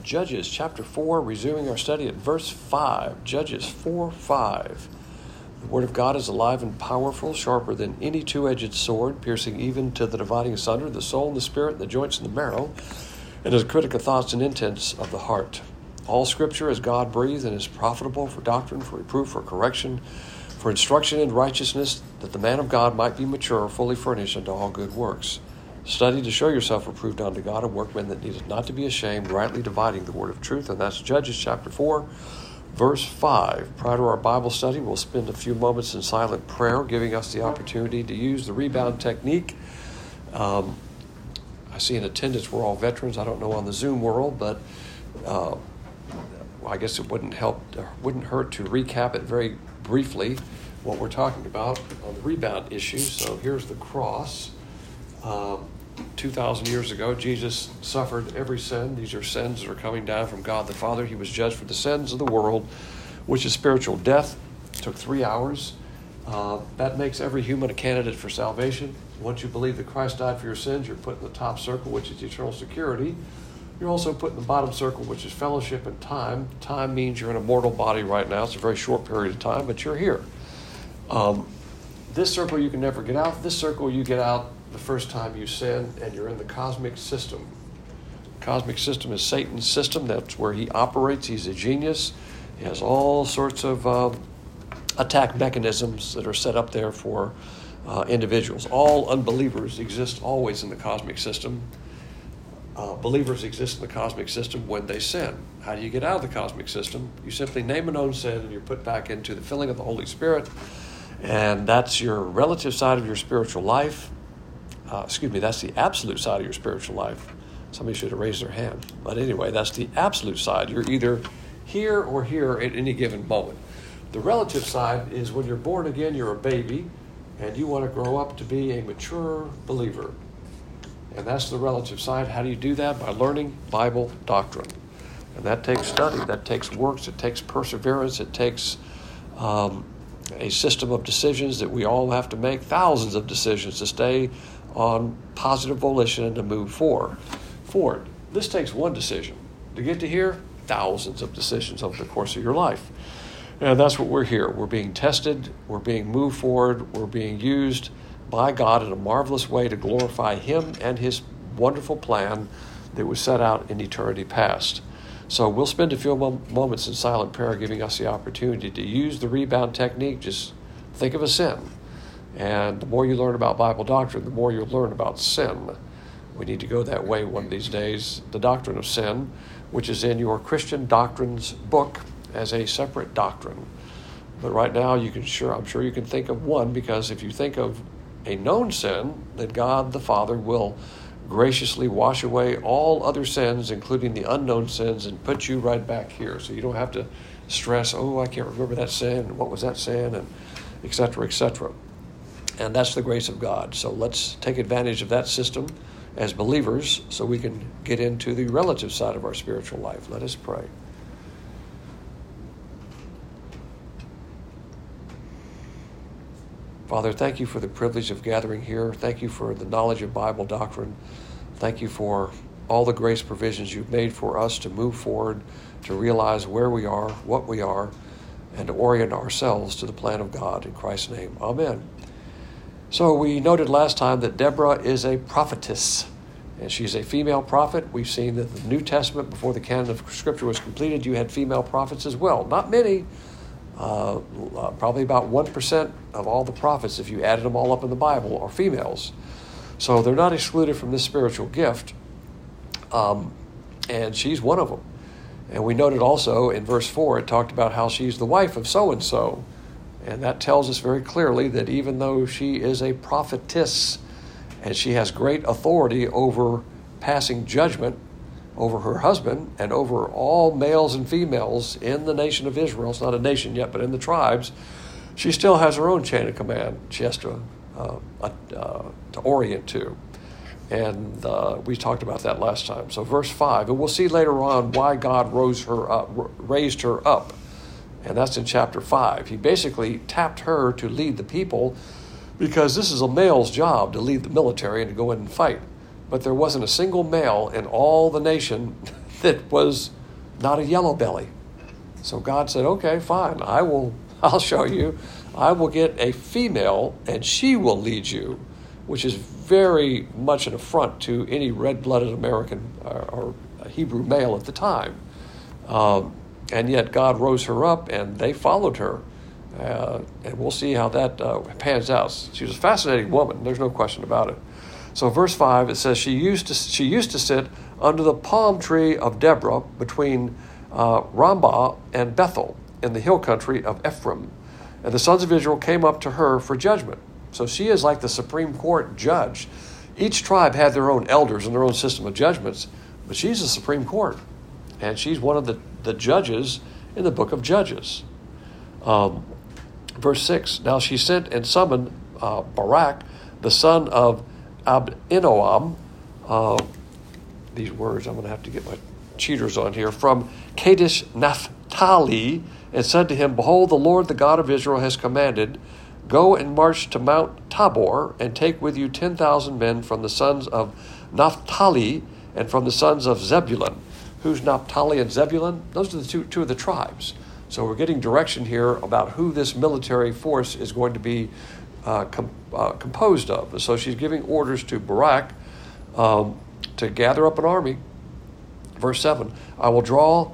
Judges chapter 4, resuming our study at verse 5. Judges 4:5. The word of God is alive and powerful, sharper than any two-edged sword, piercing even to the dividing asunder the soul and the spirit, and the joints and the marrow, and is a critic of thoughts and intents of the heart. All Scripture is God-breathed and is profitable for doctrine, for reproof, for correction, for instruction in righteousness, that the man of God might be mature, fully furnished unto all good works. Study to show yourself approved unto God, a workman that needeth not to be ashamed, rightly dividing the word of truth. And that's Judges chapter 4, verse 5. Prior to our Bible study, we'll spend a few moments in silent prayer, giving us the opportunity to use the rebound technique. I see in attendance we're all veterans. I don't know on the Zoom world, but I guess it wouldn't hurt to recap it very briefly, what we're talking about on the rebound issue. So here's the cross. 2,000 years ago, Jesus suffered every sin. These are sins that are coming down from God the Father. He was judged for the sins of the world, which is spiritual death. It took 3 hours. That makes every human a candidate for salvation. Once you believe that Christ died for your sins, you're put in the top circle, which is eternal security. You're also put in the bottom circle, which is fellowship and time. Time means you're in a mortal body right now. It's a very short period of time, but you're here. This circle you can never get out. This circle you get out the first time you sin, and you're in the cosmic system. The cosmic system is Satan's system. That's where he operates. He's a genius. He has all sorts of attack mechanisms that are set up there for individuals. All unbelievers exist always in the cosmic system. Believers exist in the cosmic system when they sin. How do you get out of the cosmic system? You simply name a known sin, and you're put back into the filling of the Holy Spirit, and that's your relative side of your spiritual life. That's the absolute side of your spiritual life. Somebody should have raised their hand. But anyway, that's the absolute side. You're either here or here at any given moment. The relative side is when you're born again, you're a baby, and you want to grow up to be a mature believer. And that's the relative side. How do you do that? By learning Bible doctrine. And that takes study. That takes works. It takes perseverance. It takes a system of decisions that we all have to make, thousands of decisions to stay on positive volition and to move forward. This takes one decision. To get to here, thousands of decisions over the course of your life. And that's what we're here. We're being tested. We're being moved forward. We're being used by God in a marvelous way to glorify Him and His wonderful plan that was set out in eternity past. So we'll spend a few moments in silent prayer, giving us the opportunity to use the rebound technique. Just think of a sin. And the more you learn about Bible doctrine, the more you'll learn about sin. We need to go that way one of these days. The doctrine of sin, which is in your Christian Doctrines book as a separate doctrine. But right now, I'm sure you can think of one, because if you think of a known sin, then God the Father will graciously wash away all other sins, including the unknown sins, and put you right back here. So you don't have to stress, I can't remember that sin, and what was that sin, and et cetera, et cetera. And that's the grace of God. So let's take advantage of that system as believers so we can get into the relative side of our spiritual life. Let us pray. Father, thank you for the privilege of gathering here. Thank you for the knowledge of Bible doctrine. Thank you for all the grace provisions you've made for us to move forward, to realize where we are, what we are, and to orient ourselves to the plan of God. In Christ's name, amen. So we noted last time that Deborah is a prophetess, and she's a female prophet. We've seen that the New Testament, before the canon of Scripture was completed, you had female prophets as well. Not many, probably about 1% of all the prophets, if you added them all up in the Bible, are females. So they're not excluded from this spiritual gift, and she's one of them. And we noted also in verse 4, it talked about how she's the wife of so-and-so. And that tells us very clearly that even though she is a prophetess and she has great authority over passing judgment over her husband and over all males and females in the nation of Israel, it's not a nation yet, but in the tribes, she still has her own chain of command she has to orient to. And we talked about that last time. So verse 5, and we'll see later on why God raised her up. And that's in chapter 5. He basically tapped her to lead the people because this is a male's job to lead the military and to go in and fight. But there wasn't a single male in all the nation that was not a yellow belly. So God said, okay, fine, I'll show you. I will get a female and she will lead you, which is very much an affront to any red-blooded American or Hebrew male at the time. And yet God rose her up and they followed her. And we'll see how that pans out. She was a fascinating woman. There's no question about it. So verse 5, it says, she used to sit under the palm tree of Deborah between Rambah and Bethel in the hill country of Ephraim. And the sons of Israel came up to her for judgment. So she is like the Supreme Court judge. Each tribe had their own elders and their own system of judgments, but she's the Supreme Court. And she's one of the judges in the book of Judges. Verse 6, now she sent and summoned Barak, the son of Abinoam. These words, I'm going to have to get my cheaters on here. From Kadesh Naphtali, and said to him, behold, the Lord, the God of Israel, has commanded, go and march to Mount Tabor, and take with you 10,000 men from the sons of Naphtali and from the sons of Zebulun. Who's Naphtali and Zebulun? Those are the two of the tribes. So we're getting direction here about who this military force is going to be composed of. So she's giving orders to Barak to gather up an army. Verse 7, I will draw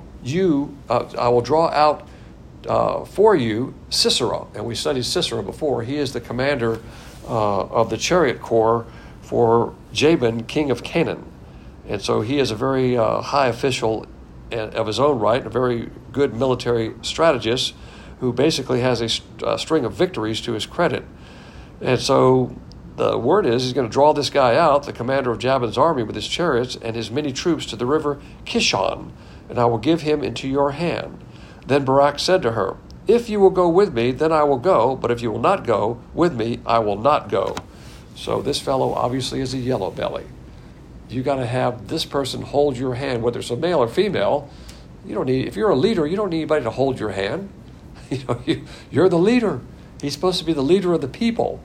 out for you Sisera. And we studied Sisera before. He is the commander of the chariot corps for Jabin, king of Canaan. And so he is a very high official of his own right, a very good military strategist who basically has a string of victories to his credit. And so the word is he's going to draw this guy out, the commander of Jabin's army, with his chariots and his many troops to the river Kishon, and I will give him into your hand. Then Barak said to her, if you will go with me, then I will go, but if you will not go with me, I will not go. So this fellow obviously is a yellow belly. You got to have this person hold your hand, whether it's a male or female. You don't need, if you're a leader, you don't need anybody to hold your hand. You're the leader. He's supposed to be the leader of the people.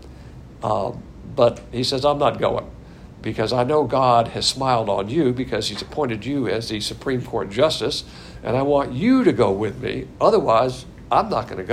But he says, I'm not going because I know God has smiled on you because he's appointed you as the Supreme Court justice, and I want you to go with me. Otherwise, I'm not going to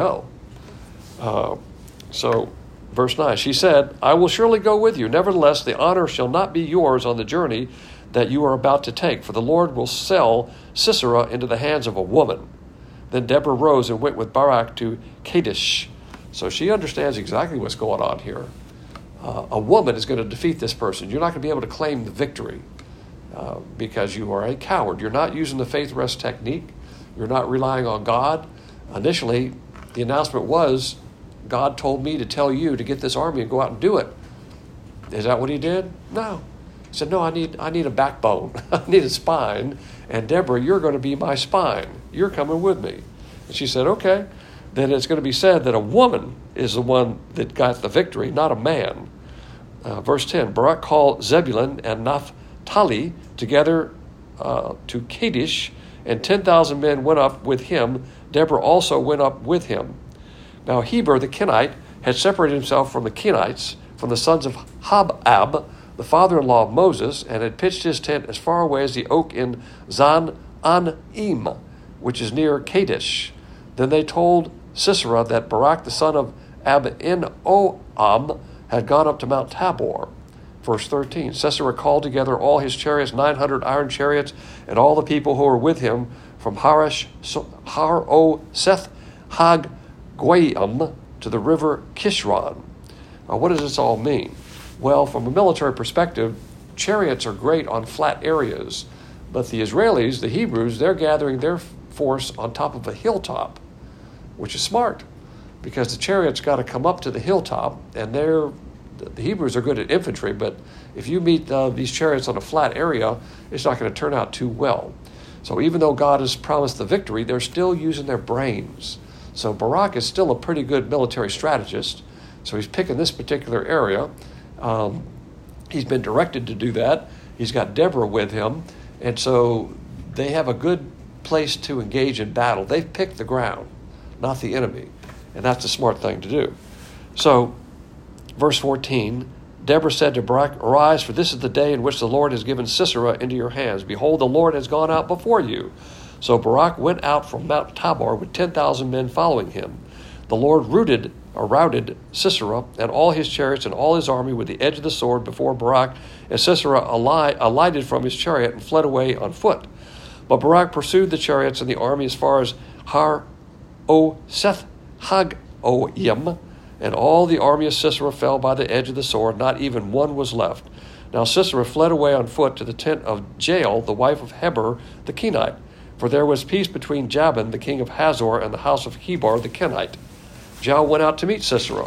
go. So verse 9, she said, I will surely go with you. Nevertheless, the honor shall not be yours on the journey that you are about to take, for the Lord will sell Sisera into the hands of a woman. Then Deborah rose and went with Barak to Kadesh. So she understands exactly what's going on here. A woman is going to defeat this person. You're not going to be able to claim the victory because you are a coward. You're not using the faith rest technique. You're not relying on God. Initially, the announcement was, God told me to tell you to get this army and go out and do it. Is that what he did? No. He said, no, I need a backbone. I need a spine. And Deborah, you're going to be my spine. You're coming with me. And she said, okay. Then it's going to be said that a woman is the one that got the victory, not a man. Verse 10, Barak called Zebulun and Naphtali together to Kadesh, and 10,000 men went up with him. Deborah also went up with him. Now Heber the Kenite had separated himself from the Kenites, from the sons of Hobab, the father-in-law of Moses, and had pitched his tent as far away as the oak in Zan-Anim, which is near Kadesh. Then they told Sisera that Barak the son of Abinoam had gone up to Mount Tabor. Verse 13, Sisera called together all his chariots, 900 iron chariots, and all the people who were with him from Haroseth Haggoyim to the river Kishron. Now, what does this all mean? Well, from a military perspective, chariots are great on flat areas, but the Israelis, the Hebrews, they're gathering their force on top of a hilltop, which is smart because the chariots got to come up to the hilltop, and the Hebrews are good at infantry, but if you meet these chariots on a flat area, it's not going to turn out too well. So even though God has promised the victory, they're still using their brains. So Barak is still a pretty good military strategist, so he's picking this particular area. He's been directed to do that. He's got Deborah with him, and so they have a good place to engage in battle. They've picked the ground, not the enemy, and that's a smart thing to do. So, verse 14, Deborah said to Barak, "Arise, for this is the day in which the Lord has given Sisera into your hands. Behold, the Lord has gone out before you." So Barak went out from Mount Tabor with 10,000 men following him. The Lord routed Sisera and all his chariots and all his army with the edge of the sword before Barak, and Sisera alighted from his chariot and fled away on foot. But Barak pursued the chariots and the army as far as Har-o-Seth Hagoyim, and all the army of Sisera fell by the edge of the sword, not even one was left. Now Sisera fled away on foot to the tent of Jael, the wife of Heber the Kenite, for there was peace between Jabin, the king of Hazor, and the house of Heber the Kenite. Jael went out to meet Sisera,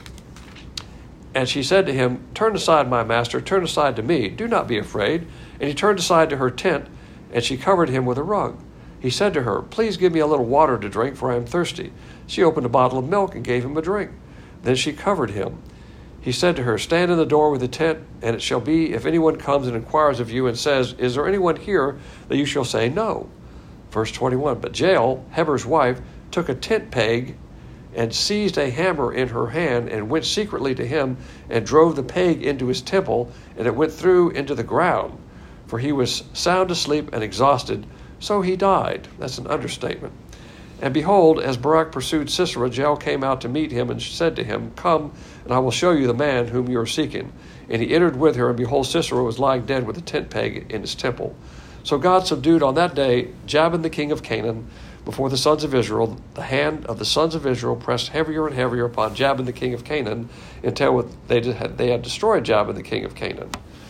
and she said to him, "Turn aside, my master, turn aside to me. Do not be afraid." And he turned aside to her tent, and she covered him with a rug. He said to her, "Please give me a little water to drink, for I am thirsty." She opened a bottle of milk and gave him a drink. Then she covered him. He said to her, "Stand in the door with the tent, and it shall be, if anyone comes and inquires of you and says, 'Is there anyone here?' that you shall say, 'No.'" Verse 21, but Jael, Heber's wife, took a tent peg and seized a hammer in her hand and went secretly to him and drove the peg into his temple, and it went through into the ground. For he was sound asleep and exhausted, so he died. That's an understatement. And behold, as Barak pursued Sisera, Jael came out to meet him and said to him, "Come, and I will show you the man whom you are seeking." And he entered with her, and behold, Sisera was lying dead with a tent peg in his temple. So God subdued on that day Jabin the king of Canaan before the sons of Israel. The hand of the sons of Israel pressed heavier and heavier upon Jabin the king of Canaan until they had destroyed Jabin the king of Canaan.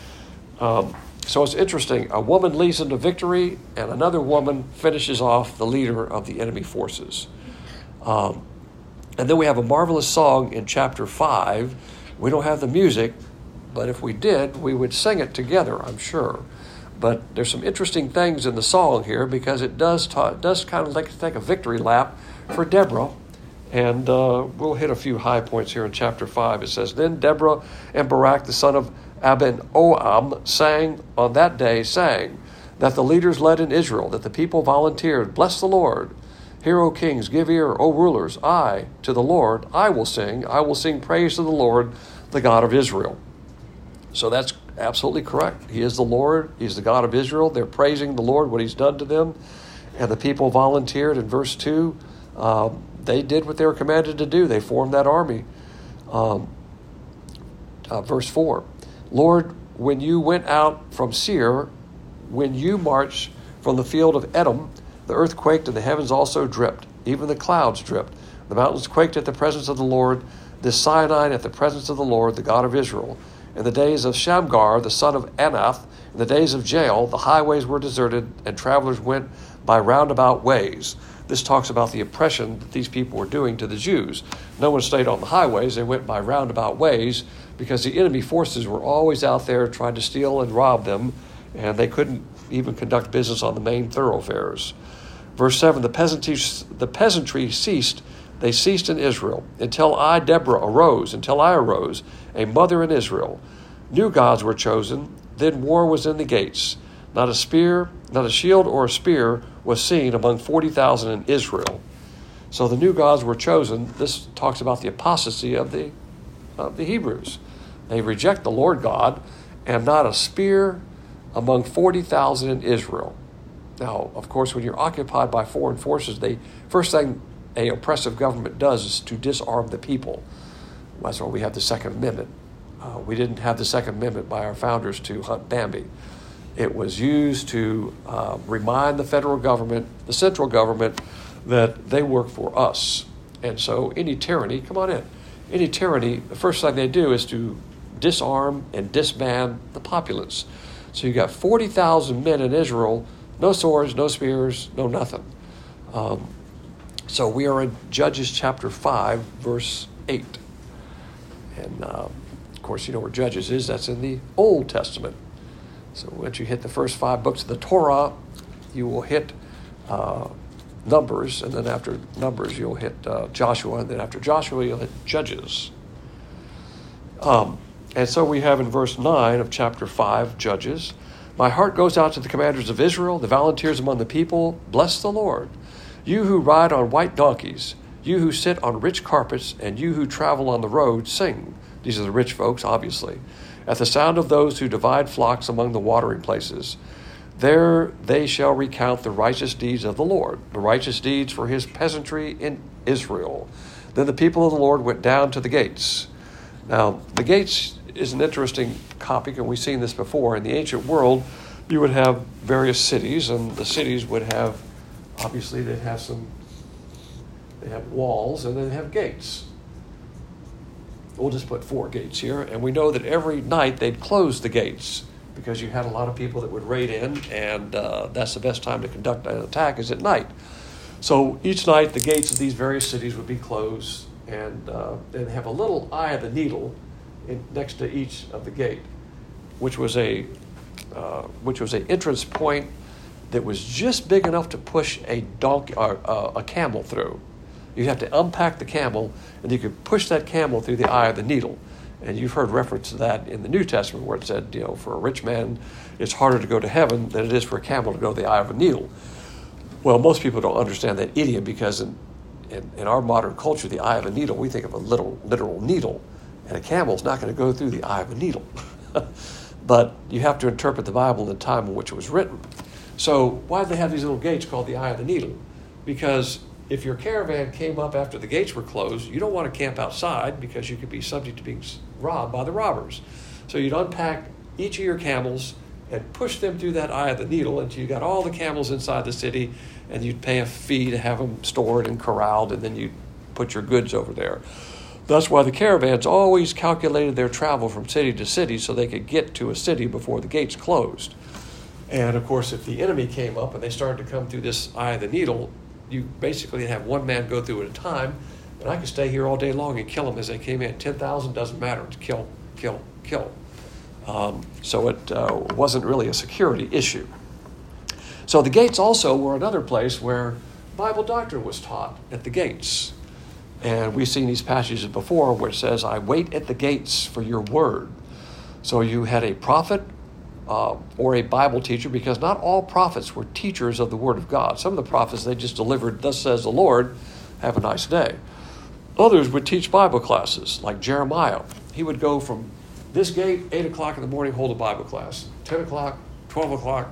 So it's interesting. A woman leads them to victory, and another woman finishes off the leader of the enemy forces. And then we have a marvelous song in chapter 5. We don't have the music, but if we did, we would sing it together, I'm sure. But there's some interesting things in the song here, because it does kind of take a victory lap for Deborah. And we'll hit a few high points here in chapter 5. It says, "Then Deborah and Barak, the son of Abinoam, sang on that day, that the leaders led in Israel, that the people volunteered, 'Bless the Lord. Hear, O kings, give ear, O rulers. To the Lord, I will sing praise to the Lord, the God of Israel.'" So that's absolutely correct. He is the Lord. He's the God of Israel. They're praising the Lord, what he's done to them. And the people volunteered in verse 2. They did what they were commanded to do. They formed that army. Verse 4. "Lord, when you went out from Seir, when you marched from the field of Edom, the earth quaked and the heavens also dripped. Even the clouds dripped. The mountains quaked at the presence of the Lord, this Sinai at the presence of the Lord, the God of Israel. In the days of Shamgar, the son of Anath, in the days of Jael, the highways were deserted, and travelers went by roundabout ways." This talks about the oppression that these people were doing to the Jews. No one stayed on the highways. They went by roundabout ways because the enemy forces were always out there trying to steal and rob them, and they couldn't even conduct business on the main thoroughfares. Verse 7, the peasantry ceased. They ceased in Israel until Deborah, arose, a mother in Israel. New gods were chosen. Then war was in the gates. Not a shield or a spear was seen among 40,000 in Israel. So the new gods were chosen. This talks about the apostasy of the Hebrews. They reject the Lord God, and not a spear among 40,000 in Israel. Now, of course, when you're occupied by foreign forces, first thing a oppressive government does is to disarm the people. That's why we have the Second Amendment. We didn't have the Second Amendment by our founders to hunt Bambi. It was used to remind the federal government, the central government, that they work for us. And so any tyranny, the first thing they do is to disarm and disband the populace. So you got 40,000 men in Israel, no swords, no spears, no nothing. So we are in Judges chapter 5, verse 8. And of course, you know where Judges is. That's in the Old Testament. So once you hit the first 5 books of the Torah, you will hit Numbers, and then after Numbers, you'll hit Joshua, and then after Joshua, you'll hit Judges. And so we have in verse 9 of chapter 5, Judges, "My heart goes out to the commanders of Israel, the volunteers among the people. Bless the Lord. You who ride on white donkeys, you who sit on rich carpets, and you who travel on the road, sing. These are the rich folks, obviously. At the sound of those who divide flocks among the watering places, there they shall recount the righteous deeds of the Lord, the righteous deeds for his peasantry in Israel. Then the people of the Lord went down to the gates. Now, the gates is an interesting topic, and we've seen this before. In the ancient world, you would have various cities, and the cities would have, obviously, they have walls, and then they have gates. We'll just put 4 gates here, and we know that every night they'd close the gates because you had a lot of people that would raid in, and that's the best time to conduct an attack is at night. So each night the gates of these various cities would be closed, and they'd have a little eye of the needle next to each of the gate, which was a entrance point that was just big enough to push a donkey or a camel through. You'd have to unpack the camel, and you could push that camel through the eye of the needle. And you've heard reference to that in the New Testament where it said, for a rich man, it's harder to go to heaven than it is for a camel to go to the eye of a needle. Well, most people don't understand that idiom because in our modern culture, the eye of a needle, we think of a literal needle. And a camel's not going to go through the eye of a needle. But you have to interpret the Bible in the time in which it was written. So why did they have these little gates called the eye of the needle? Because if your caravan came up after the gates were closed, you don't want to camp outside because you could be subject to being robbed by the robbers. So you'd unpack each of your camels and push them through that eye of the needle until you got all the camels inside the city, and you'd pay a fee to have them stored and corralled, and then you'd put your goods over there. That's why the caravans always calculated their travel from city to city so they could get to a city before the gates closed. And of course, if the enemy came up and they started to come through this eye of the needle, you basically have one man go through at a time, and I could stay here all day long and kill them as they came in. 10,000 doesn't matter. It's kill, kill, kill. So it wasn't really a security issue. So the gates also were another place where Bible doctrine was taught, at the gates. And we've seen these passages before where it says, I wait at the gates for your word. So you had a prophet or a Bible teacher, because not all prophets were teachers of the Word of God. Some of the prophets, they just delivered, thus says the Lord, have a nice day. Others would teach Bible classes, like Jeremiah. He would go from this gate, 8 o'clock in the morning, hold a Bible class. 10 o'clock, 12 o'clock,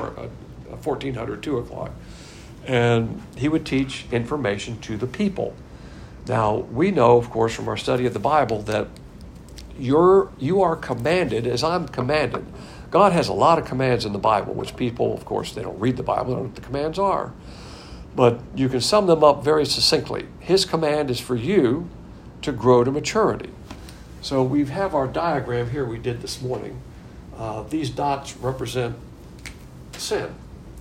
1400, 2 o'clock. And he would teach information to the people. Now, we know, of course, from our study of the Bible that you are commanded, as I'm commanded. God has a lot of commands in the Bible, which people, of course, they don't read the Bible, they don't know what the commands are. But you can sum them up very succinctly. His command is for you to grow to maturity. So we have our diagram here we did this morning. These dots represent sin.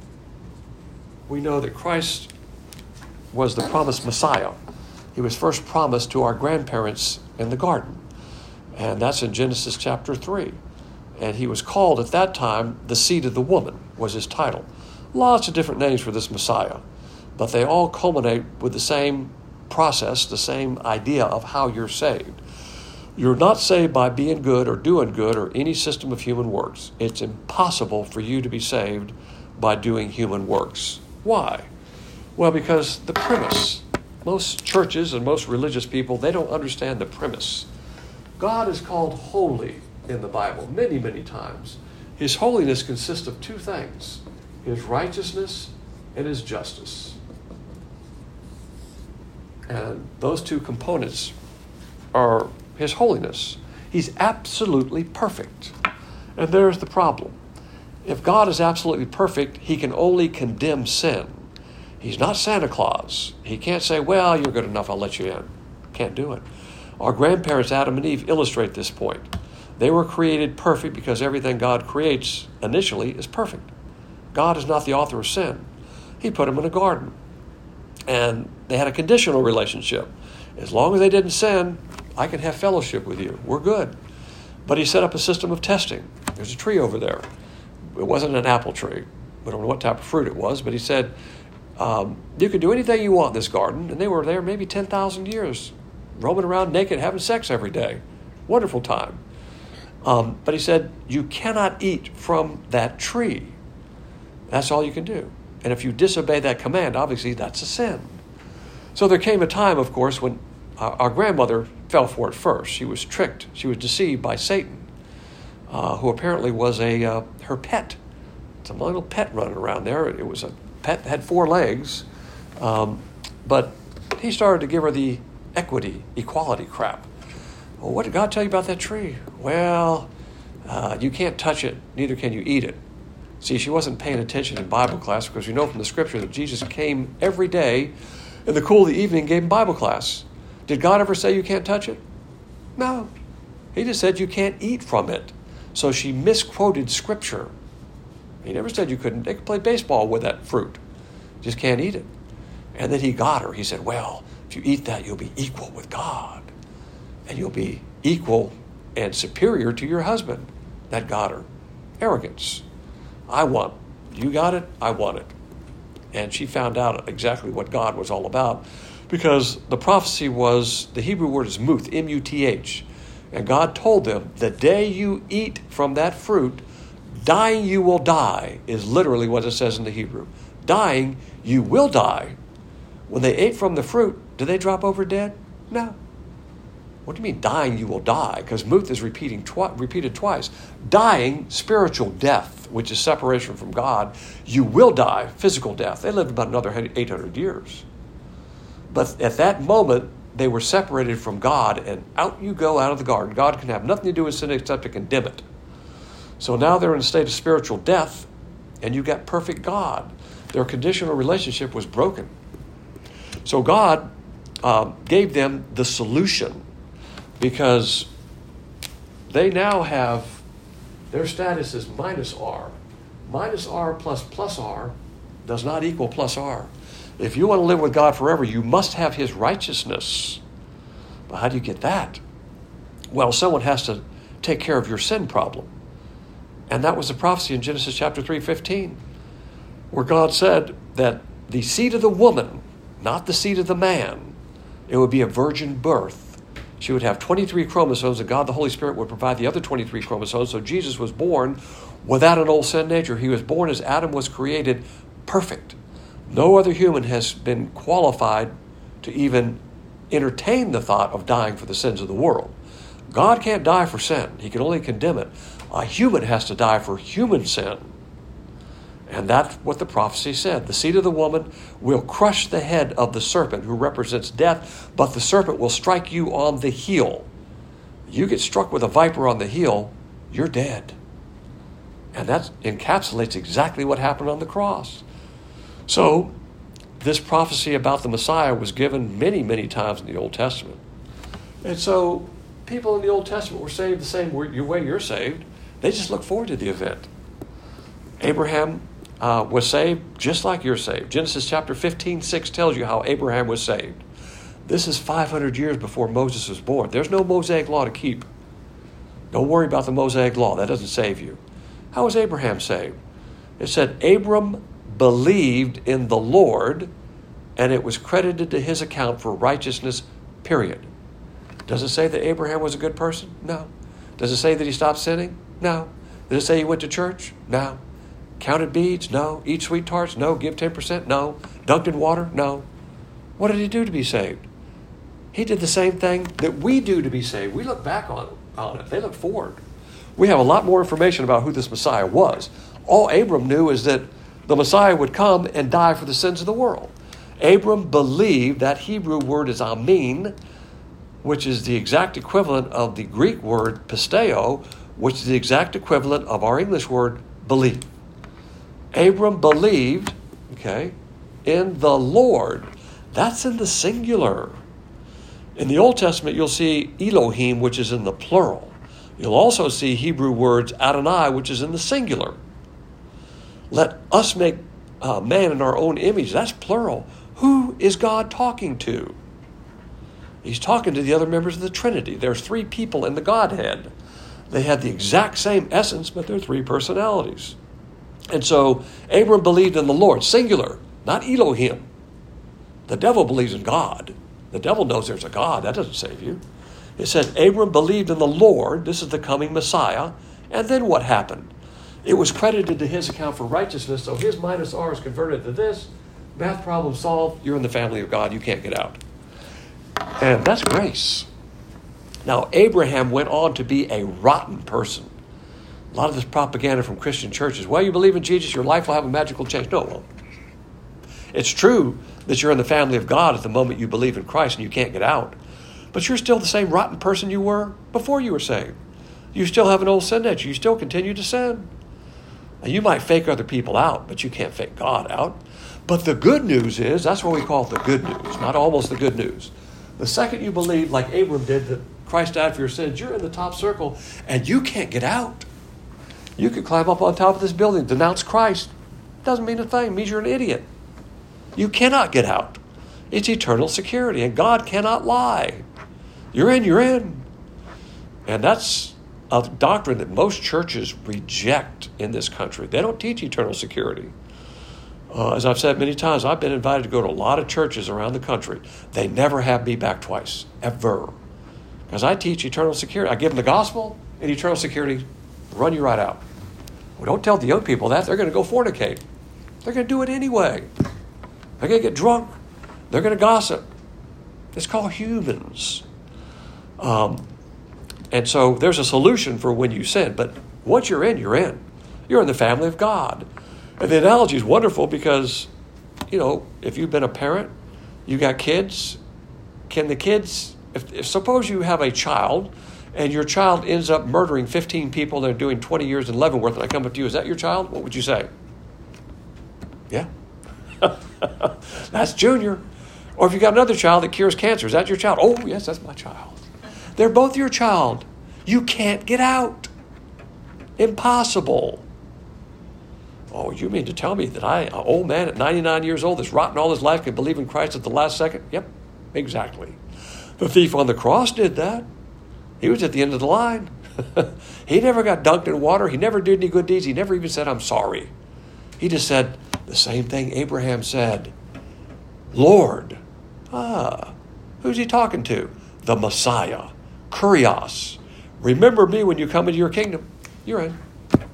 We know that Christ was the promised Messiah. He was first promised to our grandparents in the garden. And that's in Genesis chapter 3. And he was called at that time, the seed of the woman was his title. Lots of different names for this Messiah, but they all culminate with the same process, the same idea of how you're saved. You're not saved by being good or doing good or any system of human works. It's impossible for you to be saved by doing human works. Why? Well, because the premise, most churches and most religious people, they don't understand the premise. God is called holy in the Bible many, many times. His holiness consists of 2 things, his righteousness and his justice. And those 2 components are his holiness. He's absolutely perfect. And there's the problem. If God is absolutely perfect, he can only condemn sin. He's not Santa Claus. He can't say, well, you're good enough, I'll let you in. Can't do it. Our grandparents, Adam and Eve, illustrate this point. They were created perfect because everything God creates initially is perfect. God is not the author of sin. He put them in a garden. And they had a conditional relationship. As long as they didn't sin, I can have fellowship with you. We're good. But he set up a system of testing. There's a tree over there. It wasn't an apple tree. We don't know what type of fruit it was, but he said, you can do anything you want in this garden. And they were there maybe 10,000 years, roaming around naked, having sex every day. Wonderful time. But he said, you cannot eat from that tree. That's all you can do. And if you disobey that command, obviously that's a sin. So there came a time, of course, when our grandmother fell for it first. She was tricked. She was deceived by Satan, who apparently was her pet. It's a little pet running around there. It was a pet that had 4 legs, but he started to give her the equality crap. Well, what did God tell you about that tree? Well, you can't touch it, neither can you eat it. See, she wasn't paying attention in Bible class, because you know from the scripture that Jesus came every day in the cool of the evening and gave him Bible class. Did God ever say you can't touch it? No. He just said you can't eat from it. So she misquoted scripture. He never said you couldn't. They could play baseball with that fruit. Just can't eat it. And then he got her. He said, well, if you eat that, you'll be equal with God. And you'll be equal and superior to your husband. That got her. Arrogance. You got it, I want it. And she found out exactly what God was all about, because the prophecy was, the Hebrew word is muth, M-U-T-H. And God told them, the day you eat from that fruit, dying you will die, is literally what it says in the Hebrew. Dying, you will die. When they ate from the fruit, did they drop over dead? No. What do you mean, dying you will die? Because muth is repeated twice. Dying, spiritual death, which is separation from God. You will die, physical death. They lived about another 800 years. But at that moment, they were separated from God, and out you go out of the garden. God can have nothing to do with sin except to condemn it. So now they're in a state of spiritual death, and you got perfect God. Their conditional relationship was broken. So God gave them the solution, because they now have, their status is minus R. Minus R plus R does not equal plus R. If you want to live with God forever, you must have his righteousness. But how do you get that? Well, someone has to take care of your sin problem. And that was the prophecy in Genesis chapter 3:15, where God said that the seed of the woman, not the seed of the man, it would be a virgin birth. She would have 23 chromosomes, and God the Holy Spirit would provide the other 23 chromosomes. So Jesus was born without an old sin nature. He was born as Adam was created, perfect. No other human has been qualified to even entertain the thought of dying for the sins of the world. God can't die for sin. He can only condemn it. A human has to die for human sin. And that's what the prophecy said. The seed of the woman will crush the head of the serpent, who represents death, but the serpent will strike you on the heel. You get struck with a viper on the heel, you're dead. And that encapsulates exactly what happened on the cross. So, this prophecy about the Messiah was given many, many times in the Old Testament. And so, people in the Old Testament were saved the same way you're saved. They just look forward to the event. Abraham was saved just like you're saved. Genesis chapter 15:6 tells you how Abraham was saved. This is 500 years before Moses was born. There's no Mosaic law to keep. Don't worry about the Mosaic law. That doesn't save you. How was Abraham saved? It said, Abram believed in the Lord, and it was credited to his account for righteousness, period. Does it say that Abraham was a good person? No. Does it say that he stopped sinning? No. Does it say he went to church? No. Counted beads? No. Eat sweet tarts? No. Give 10%? No. Dunked in water? No. What did he do to be saved? He did the same thing that we do to be saved. We look back on it. They look forward. We have a lot more information about who this Messiah was. All Abram knew is that the Messiah would come and die for the sins of the world. Abram believed. That Hebrew word is amin, which is the exact equivalent of the Greek word pisteo, which is the exact equivalent of our English word believe. Abram believed, in the Lord. That's in the singular. In the Old Testament, you'll see Elohim, which is in the plural. You'll also see Hebrew words Adonai, which is in the singular. Let us make man in our own image. That's plural. Who is God talking to? He's talking to the other members of the Trinity. There's 3 people in the Godhead. They had the exact same essence, but they're 3 personalities. And so Abram believed in the Lord, singular, not Elohim. The devil believes in God. The devil knows there's a God. That doesn't save you. It said Abram believed in the Lord. This is the coming Messiah. And then what happened? It was credited to his account for righteousness. So his minus R is converted to this. Math problem solved. You're in the family of God. You can't get out. And that's grace. Now, Abraham went on to be a rotten person. A lot of this propaganda from Christian churches, well, you believe in Jesus, your life will have a magical change. No, it won't. It's true that you're in the family of God at the moment you believe in Christ and you can't get out. But you're still the same rotten person you were before you were saved. You still have an old sin nature. You still continue to sin. Now, you might fake other people out, but you can't fake God out. But the good news is, that's what we call the good news, not almost the good news. The second you believe, like Abram did, that Christ died for your sins, you're in the top circle and you can't get out. You could climb up on top of this building, denounce Christ. Doesn't mean a thing. It means you're an idiot. You cannot get out. It's eternal security, and God cannot lie. You're in, you're in. And that's a doctrine that most churches reject in this country. They don't teach eternal security. As I've said many times, I've been invited to go to a lot of churches around the country. They never have me back twice, ever. Because I teach eternal security. I give them the gospel, and eternal security run you right out. Well, don't tell the young people that. They're going to go fornicate. They're going to do it anyway. They're going to get drunk. They're going to gossip. It's called humans. And so there's a solution for when you sin. But once you're in, you're in. You're in the family of God. And the analogy is wonderful because, if you've been a parent, you got kids, can the kids, if suppose you have a child and your child ends up murdering 15 people, they're doing 20 years in Leavenworth, and I come up to you, is that your child? What would you say? Yeah. That's Junior. Or if you got another child that cures cancer, is that your child? Oh, yes, that's my child. They're both your child. You can't get out. Impossible. Oh, you mean to tell me that an old man at 99 years old that's rotten all his life can believe in Christ at the last second? Yep, exactly. The thief on the cross did that. He was at the end of the line. He never got dunked in water. He never did any good deeds. He never even said, I'm sorry. He just said the same thing Abraham said. Lord. Who's he talking to? The Messiah. Kurios. Remember me when you come into your kingdom. You're in.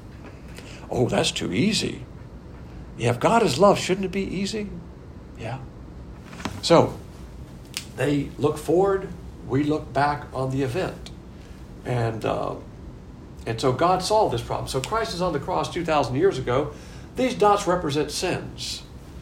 Oh, that's too easy. Yeah, if God is love, shouldn't it be easy? Yeah. So, they look forward, we look back on the event. And so God solved this problem. So Christ is on the cross 2,000 years ago. These dots represent sins.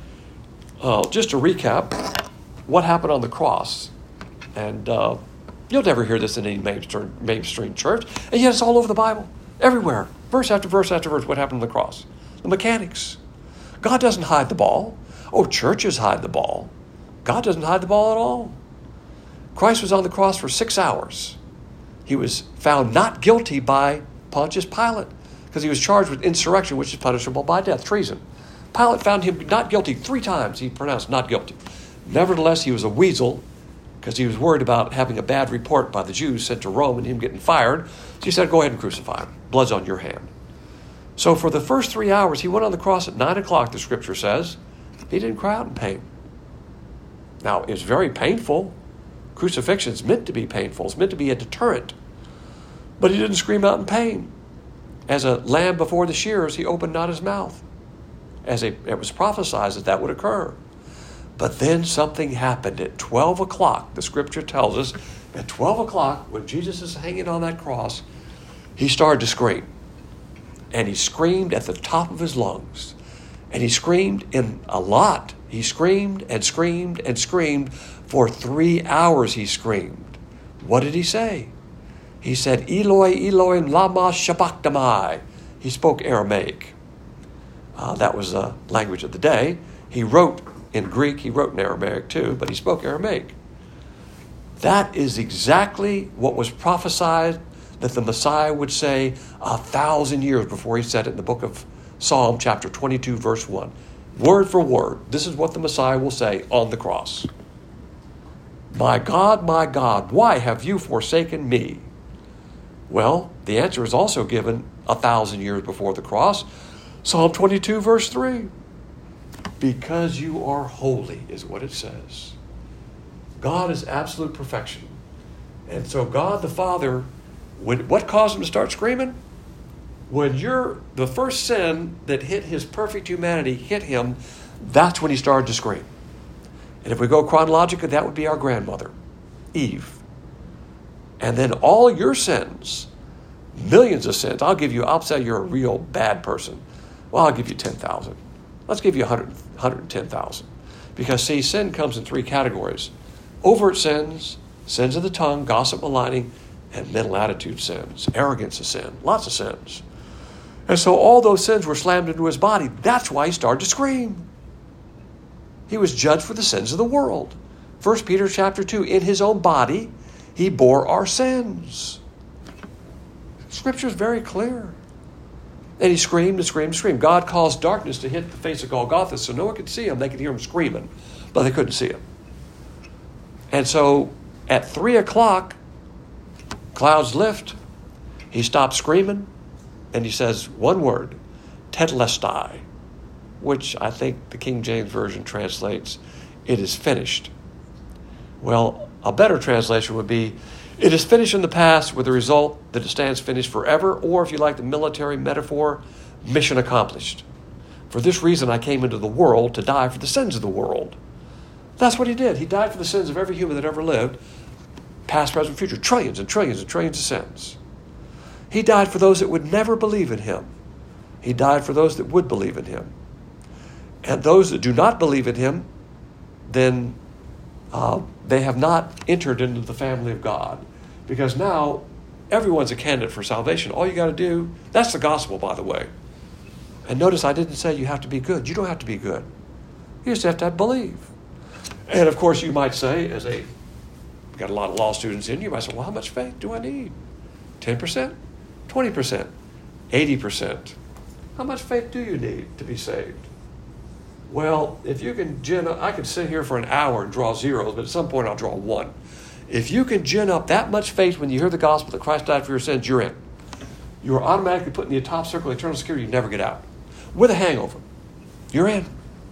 Just to recap, what happened on the cross. And you'll never hear this in any mainstream church. And yet it's all over the Bible. Everywhere. Verse after verse after verse. What happened on the cross? The mechanics. God doesn't hide the ball. Oh, churches hide the ball. God doesn't hide the ball at all. Christ was on the cross for 6 hours. He was found not guilty by Pontius Pilate because he was charged with insurrection, which is punishable by death, treason. Pilate found him not guilty 3 times. He pronounced not guilty. Nevertheless, he was a weasel because he was worried about having a bad report by the Jews sent to Rome and him getting fired. So he said, go ahead and crucify him. Blood's on your hand. So for the first 3 hours, he went on the cross at 9 o'clock, the scripture says. He didn't cry out in pain. Now, it was very painful. Crucifixion is meant to be painful. It's meant to be a deterrent. But he didn't scream out in pain. As a lamb before the shearers, he opened not his mouth. It was prophesied that would occur. But then something happened at 12 o'clock. The scripture tells us at 12 o'clock, when Jesus is hanging on that cross, he started to scream. And he screamed at the top of his lungs. And he screamed in a lot. He screamed and screamed and screamed. For 3 hours he screamed. What did he say? He said, Eloi, Eloi, lama sabachthani. He spoke Aramaic. That was the language of the day. He wrote in Greek, he wrote in Aramaic too, but he spoke Aramaic. That is exactly what was prophesied that the Messiah would say 1,000 years before he said it in the book of Psalm chapter 22, verse 1. Word for word, this is what the Messiah will say on the cross. My God, why have you forsaken me? Well, the answer is also given 1,000 years before the cross. Psalm 22, verse 3. Because you are holy is what it says. God is absolute perfection. And so God the Father, what caused him to start screaming? When the first sin that hit his perfect humanity hit him, that's when he started to scream. And if we go chronologically, that would be our grandmother, Eve. And then all your sins, millions of sins, I'll say you're a real bad person. Well, I'll give you 10,000. Let's give you 110,000. Because, see, sin comes in three categories. Overt sins, sins of the tongue, gossip, maligning, and mental attitude sins. Arrogance is sin. Lots of sins. And so all those sins were slammed into his body. That's why he started to scream. He was judged for the sins of the world. 1 Peter chapter 2, in his own body, he bore our sins. Scripture is very clear. And he screamed and screamed and screamed. God caused darkness to hit the face of Golgotha so no one could see him. They could hear him screaming, but they couldn't see him. And so at 3 o'clock, clouds lift. He stops screaming, and he says one word, tetelestai, which I think the King James Version translates, it is finished. Well, a better translation would be, it is finished in the past with the result that it stands finished forever, or if you like the military metaphor, mission accomplished. For this reason I came into the world to die for the sins of the world. That's what he did. He died for the sins of every human that ever lived, past, present, future, trillions and trillions and trillions of sins. He died for those that would never believe in him. He died for those that would believe in him. And those that do not believe in him, then they have not entered into the family of God. Because now everyone's a candidate for salvation. All you got to do, that's the gospel, by the way. And notice I didn't say you have to be good. You don't have to be good. You just have to believe. And of course you might say, we got a lot of law students in, you might say, well, how much faith do I need? 10%? 20%? 80%? How much faith do you need to be saved? Well, if you can gin up, I could sit here for an hour and draw zeros, but at some point I'll draw one. If you can gin up that much faith when you hear the gospel that Christ died for your sins, you're in. You're automatically put in the top circle of eternal security. You never get out. With a hangover. You're in.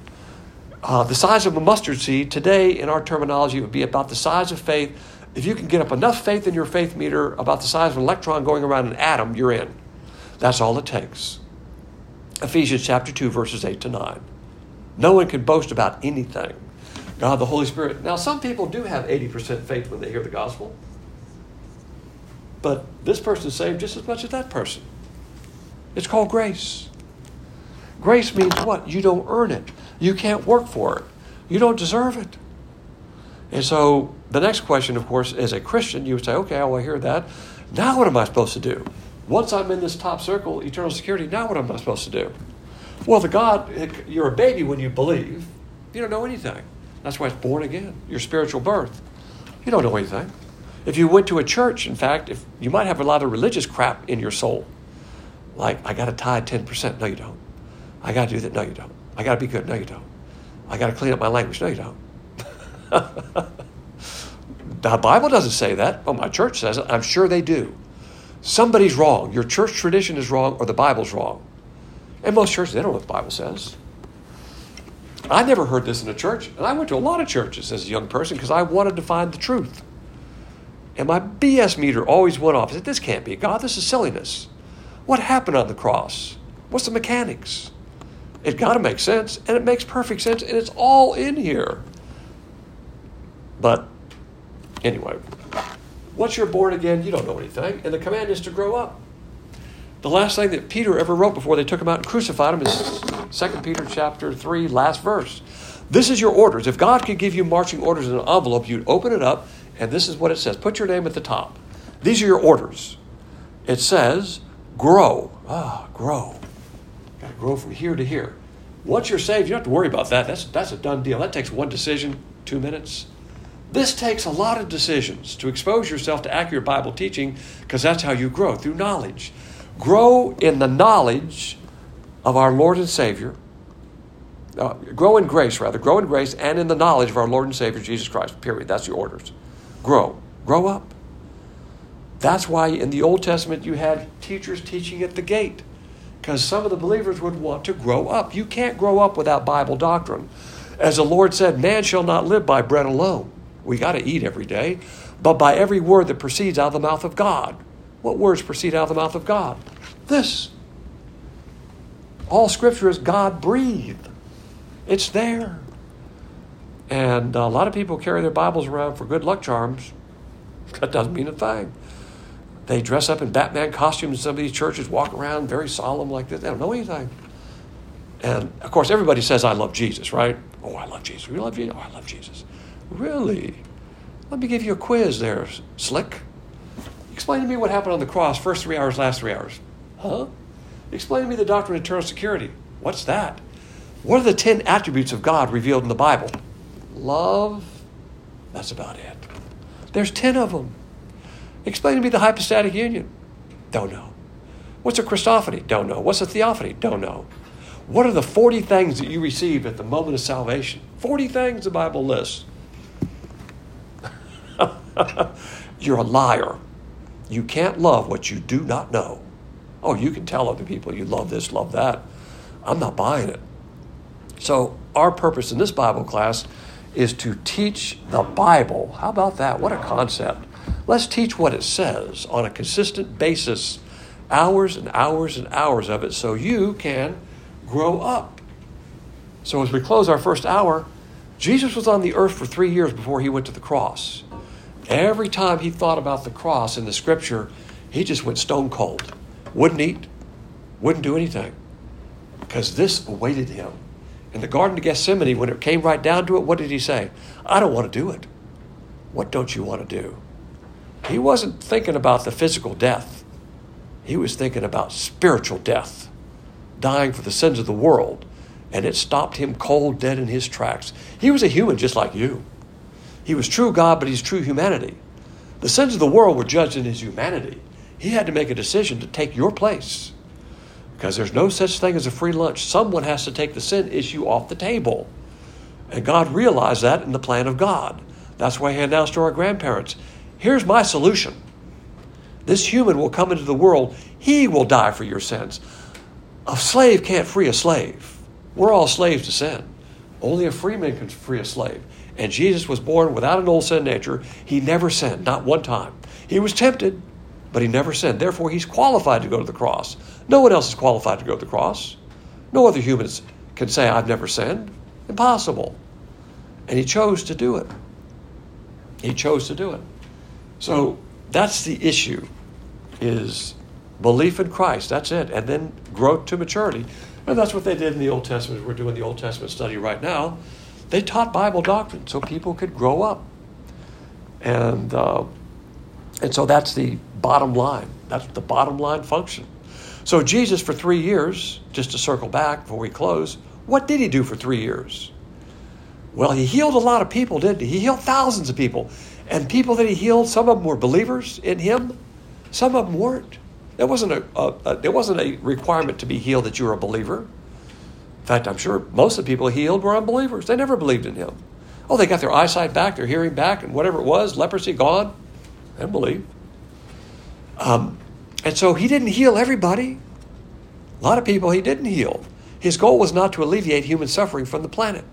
The size of a mustard seed, today in our terminology, would be about the size of faith. If you can get up enough faith in your faith meter about the size of an electron going around an atom, you're in. That's all it takes. Ephesians chapter 2, verses 8 to 9. No one can boast about anything. God, the Holy Spirit. Now, some people do have 80% faith when they hear the gospel. But this person is saved just as much as that person. It's called grace. Grace means what? You don't earn it. You can't work for it. You don't deserve it. And so the next question, of course, as a Christian, you would say, okay, well, I hear that. Now what am I supposed to do? Once I'm in this top circle, eternal security, now what am I supposed to do? Well, you're a baby when you believe. You don't know anything. That's why it's born again, your spiritual birth. You don't know anything. If you went to a church, in fact, you might have a lot of religious crap in your soul. Like, I got to tithe 10%. No, you don't. I got to do that. No, you don't. I got to be good. No, you don't. I got to clean up my language. No, you don't. The Bible doesn't say that. Well, my church says it. I'm sure they do. Somebody's wrong. Your church tradition is wrong or the Bible's wrong. And most churches, they don't know what the Bible says. I never heard this in a church. And I went to a lot of churches as a young person because I wanted to find the truth. And my BS meter always went off. I said, this can't be God. This is silliness. What happened on the cross? What's the mechanics? It's got to make sense. And it makes perfect sense. And it's all in here. But anyway, once you're born again, you don't know anything. And the command is to grow up. The last thing that Peter ever wrote before they took him out and crucified him is 2 Peter chapter 3, last verse. This is your orders. If God could give you marching orders in an envelope, you'd open it up, and this is what it says. Put your name at the top. These are your orders. It says, grow. Grow. Got to grow from here to here. Once you're saved, you don't have to worry about that. That's a done deal. That takes one decision, 2 minutes. This takes a lot of decisions to expose yourself to accurate Bible teaching because that's how you grow, through knowledge. Grow in the knowledge of our Lord and Savior. Grow in grace and in the knowledge of our Lord and Savior, Jesus Christ, period. That's your orders. Grow up. That's why in the Old Testament you had teachers teaching at the gate, because some of the believers would want to grow up. You can't grow up without Bible doctrine. As the Lord said, man shall not live by bread alone. We got to eat every day, but by every word that proceeds out of the mouth of God. What words proceed out of the mouth of God? This. All Scripture is God-breathed. It's there. And a lot of people carry their Bibles around for good luck charms. That doesn't mean a thing. They dress up in Batman costumes in some of these churches, walk around very solemn like this. They don't know anything. And, of course, everybody says, I love Jesus, right? Oh, I love Jesus. You love Jesus? Oh, I love Jesus. Really? Let me give you a quiz there, Slick. Explain to me what happened on the cross, first 3 hours, last 3 hours. Huh? Explain to me the doctrine of eternal security. What's that? What are the 10 attributes of God revealed in the Bible? Love. That's about it. There's 10 of them. Explain to me the hypostatic union. Don't know. What's a Christophany? Don't know. What's a theophany? Don't know. What are the 40 things that you received at the moment of salvation? 40 things the Bible lists. You're a liar. You can't love what you do not know. Oh, you can tell other people you love this, love that. I'm not buying it. So our purpose in this Bible class is to teach the Bible. How about that? What a concept. Let's teach what it says on a consistent basis, hours and hours and hours of it, so you can grow up. So as we close our first hour, Jesus was on the earth for 3 years before he went to the cross. Every time he thought about the cross in the scripture, he just went stone cold. Wouldn't eat, wouldn't do anything, because this awaited him. In the Garden of Gethsemane, when it came right down to it, what did he say? I don't want to do it. What don't you want to do? He wasn't thinking about the physical death. He was thinking about spiritual death, dying for the sins of the world, and it stopped him cold dead in his tracks. He was a human just like you. He was true God, but he's true humanity. The sins of the world were judged in his humanity. He had to make a decision to take your place, because there's no such thing as a free lunch. Someone has to take the sin issue off the table. And God realized that in the plan of God. That's why he announced to our grandparents, here's my solution. This human will come into the world. He will die for your sins. A slave can't free a slave. We're all slaves to sin. Only a free man can free a slave. And Jesus was born without an old sin nature. He never sinned, not one time. He was tempted, but he never sinned. Therefore, he's qualified to go to the cross. No one else is qualified to go to the cross. No other humans can say, I've never sinned. Impossible. And he chose to do it. He chose to do it. So that's the issue, is belief in Christ. That's it. And then growth to maturity. And that's what they did in the Old Testament. We're doing the Old Testament study right now. They taught Bible doctrine so people could grow up. And so that's the bottom line. That's the bottom line function. So Jesus, for 3 years, just to circle back before we close, what did he do for 3 years? Well, he healed a lot of people, didn't he? He healed thousands of people. And people that he healed, some of them were believers in him. Some of them weren't. There wasn't a requirement to be healed that you were a believer. In fact, I'm sure most of the people he healed were unbelievers. They never believed in him. Oh, they got their eyesight back, their hearing back, and whatever it was, leprosy gone. They didn't believe. And so he didn't heal everybody. A lot of people he didn't heal. His goal was not to alleviate human suffering from the planet.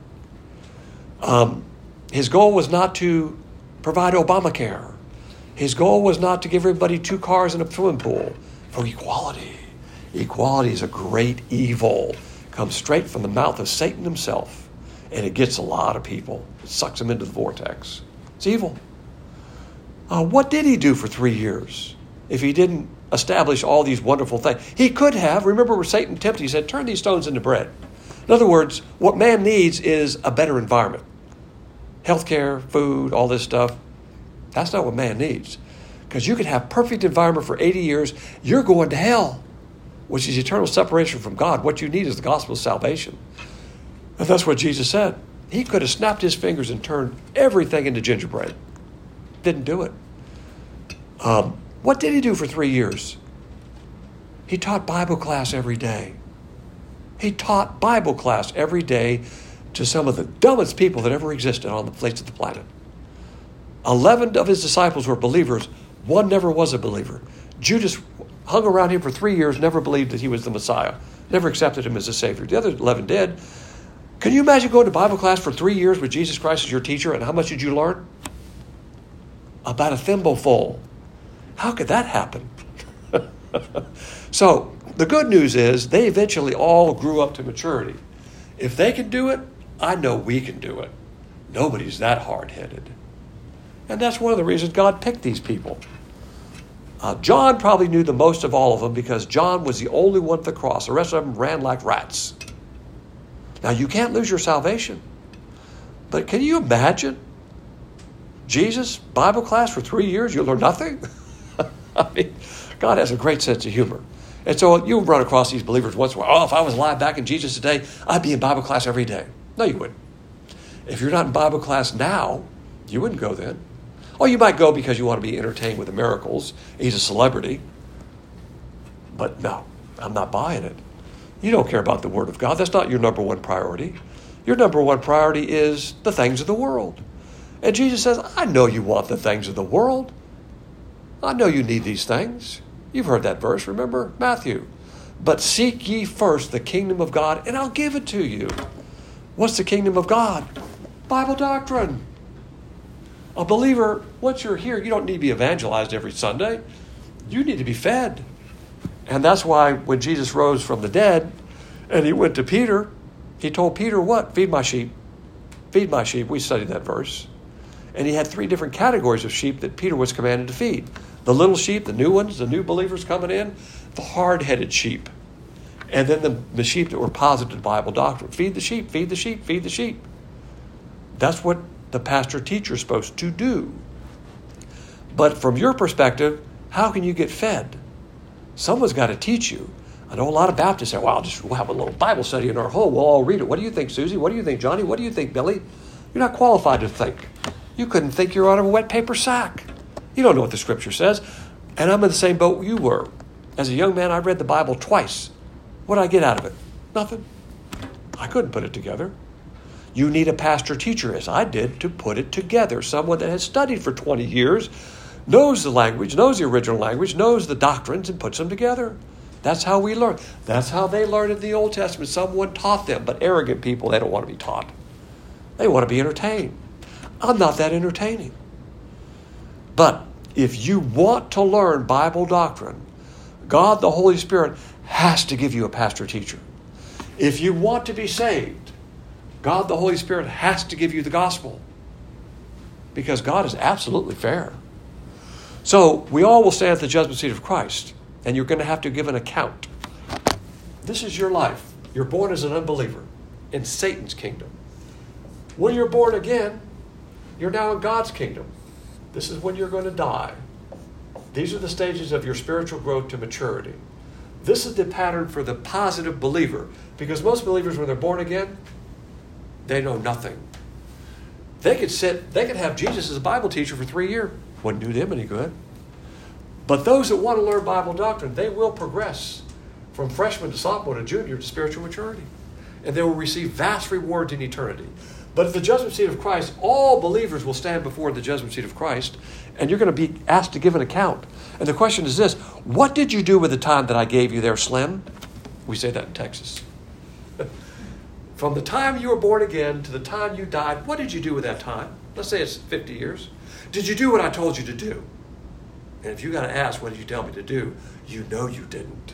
His goal was not to provide Obamacare. His goal was not to give everybody 2 cars and a swimming pool. For equality. Equality is a great evil. Comes straight from the mouth of Satan himself. And it gets a lot of people. It sucks them into the vortex. It's evil. What did he do for 3 years if he didn't establish all these wonderful things? He could have. Remember where Satan tempted, he said, turn these stones into bread. In other words, what man needs is a better environment. Healthcare, food, all this stuff. That's not what man needs. Because you can have perfect environment for 80 years. You're going to hell, which is eternal separation from God. What you need is the gospel of salvation. And that's what Jesus said. He could have snapped his fingers and turned everything into gingerbread. Didn't do it. What did he do for 3 years? He taught Bible class every day. He taught Bible class every day to some of the dumbest people that ever existed on the face of the planet. 11 of his disciples were believers. 1 never was a believer. Judas hung around him for 3 years, never believed that he was the Messiah, never accepted him as a Savior. The other 11 did. Can you imagine going to Bible class for 3 years with Jesus Christ as your teacher, and how much did you learn? About a thimbleful. How could that happen? So the good news is they eventually all grew up to maturity. If they can do it, I know we can do it. Nobody's that hard-headed. And that's one of the reasons God picked these people. John probably knew the most of all of them because John was the only one at the cross. The rest of them ran like rats. Now, you can't lose your salvation. But can you imagine Jesus, Bible class for 3 years, you'll learn nothing? I mean, God has a great sense of humor. And so you'll run across these believers once in a while. Oh, if I was alive back in Jesus' day, I'd be in Bible class every day. No, you wouldn't. If you're not in Bible class now, you wouldn't go then. Or you might go because you want to be entertained with the miracles. He's a celebrity. But no, I'm not buying it. You don't care about the Word of God. That's not your number one priority. Your number one priority is the things of the world. And Jesus says, I know you want the things of the world. I know you need these things. You've heard that verse, remember? Matthew. But seek ye first the kingdom of God, and I'll give it to you. What's the kingdom of God? Bible doctrine. A believer, once you're here, you don't need to be evangelized every Sunday. You need to be fed. And that's why when Jesus rose from the dead and he went to Peter, he told Peter what? Feed my sheep. Feed my sheep. We studied that verse. And he had 3 different categories of sheep that Peter was commanded to feed. The little sheep, the new ones, the new believers coming in, the hard-headed sheep. And then the sheep that were positive to Bible doctrine. Feed the sheep, feed the sheep, feed the sheep. That's what the pastor-teacher is supposed to do. But from your perspective, how can you get fed? Someone's got to teach you. I know a lot of Baptists say, well, we'll have a little Bible study in our home. We'll all read it. What do you think, Susie? What do you think, Johnny? What do you think, Billy? You're not qualified to think. You couldn't think you're out of a wet paper sack. You don't know what the Scripture says. And I'm in the same boat you were. As a young man, I read the Bible twice. What did I get out of it? Nothing. I couldn't put it together. You need a pastor-teacher, as I did, to put it together. Someone that has studied for 20 years, knows the language, knows the original language, knows the doctrines, and puts them together. That's how we learn. That's how they learned in the Old Testament. Someone taught them, but arrogant people, they don't want to be taught. They want to be entertained. I'm not that entertaining. But if you want to learn Bible doctrine, God, the Holy Spirit, has to give you a pastor-teacher. If you want to be saved, God, the Holy Spirit, has to give you the gospel. Because God is absolutely fair. So we all will stand at the judgment seat of Christ, and you're going to have to give an account. This is your life. You're born as an unbeliever in Satan's kingdom. When you're born again, you're now in God's kingdom. This is when you're going to die. These are the stages of your spiritual growth to maturity. This is the pattern for the positive believer. Because most believers, when they're born again, they know nothing. They could have Jesus as a Bible teacher for 3 years. Wouldn't do them any good. But those that want to learn Bible doctrine, they will progress from freshman to sophomore to junior to spiritual maturity. And they will receive vast rewards in eternity. But at the judgment seat of Christ, all believers will stand before the judgment seat of Christ, and you're going to be asked to give an account. And the question is this: what did you do with the time that I gave you there, Slim? We say that in Texas. From the time you were born again to the time you died, what did you do with that time? Let's say it's 50 years. Did you do what I told you to do? And if you got to ask, what did you tell me to do? You know you didn't.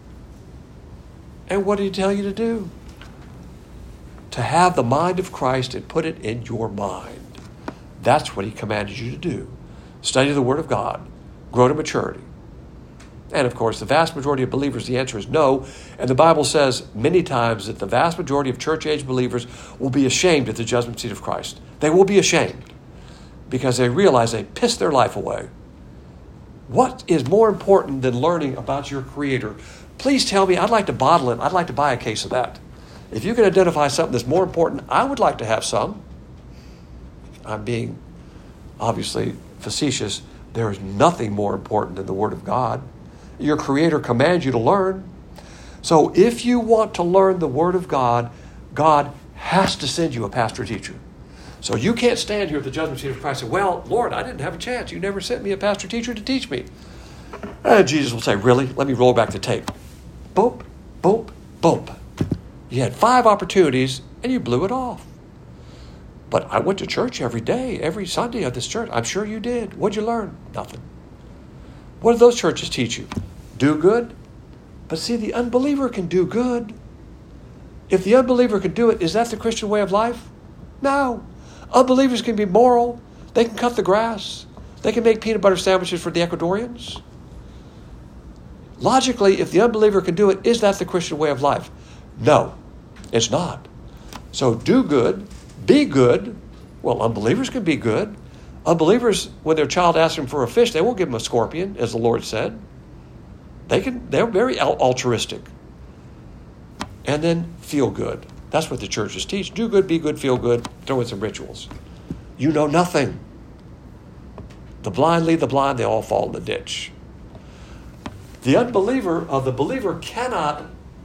And what did he tell you to do? To have the mind of Christ and put it in your mind. That's what he commanded you to do. Study the Word of God. Grow to maturity. And of course, the vast majority of believers, the answer is no. And the Bible says many times that the vast majority of church-age believers will be ashamed at the judgment seat of Christ. They will be ashamed because they realize they pissed their life away. What is more important than learning about your Creator? Please tell me. I'd like to bottle it. I'd like to buy a case of that. If you can identify something that's more important, I would like to have some. I'm being obviously facetious. There is nothing more important than the Word of God. Your Creator commands you to learn. So if you want to learn the Word of God, God has to send you a pastor teacher. So you can't stand here at the judgment seat of Christ and say, well, Lord, I didn't have a chance. You never sent me a pastor teacher to teach me. And Jesus will say, really? Let me roll back the tape. Boop, boop, boop. You had 5 opportunities and you blew it off. But I went to church every day, every Sunday at this church. I'm sure you did. What'd you learn? Nothing. What did those churches teach you? Do good? But see, the unbeliever can do good. If the unbeliever can do it, is that the Christian way of life? No. Unbelievers can be moral. They can cut the grass. They can make peanut butter sandwiches for the Ecuadorians. Logically, if the unbeliever can do it, is that the Christian way of life? No, it's not. So do good, be good. Well, unbelievers can be good. Unbelievers, when their child asks them for a fish, they won't give them a scorpion, as the Lord said. They're very altruistic. And then feel good. That's what the churches teach. Do good, be good, feel good, throw in some rituals. You know nothing. The blind lead the blind, they all fall in the ditch. The unbeliever cannot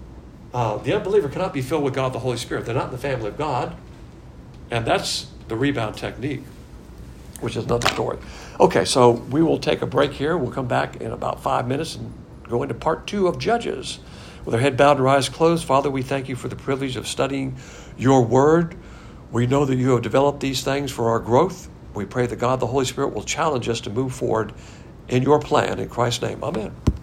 be filled with God the Holy Spirit. They're not in the family of God. And that's the rebound technique, which is another story. Okay, so we will take a break here. We'll come back in about 5 minutes and go into part 2 of Judges. With our head bowed and our eyes closed, Father, we thank you for the privilege of studying your word. We know that you have developed these things for our growth. We pray that God the Holy Spirit will challenge us to move forward in your plan. In Christ's name, amen.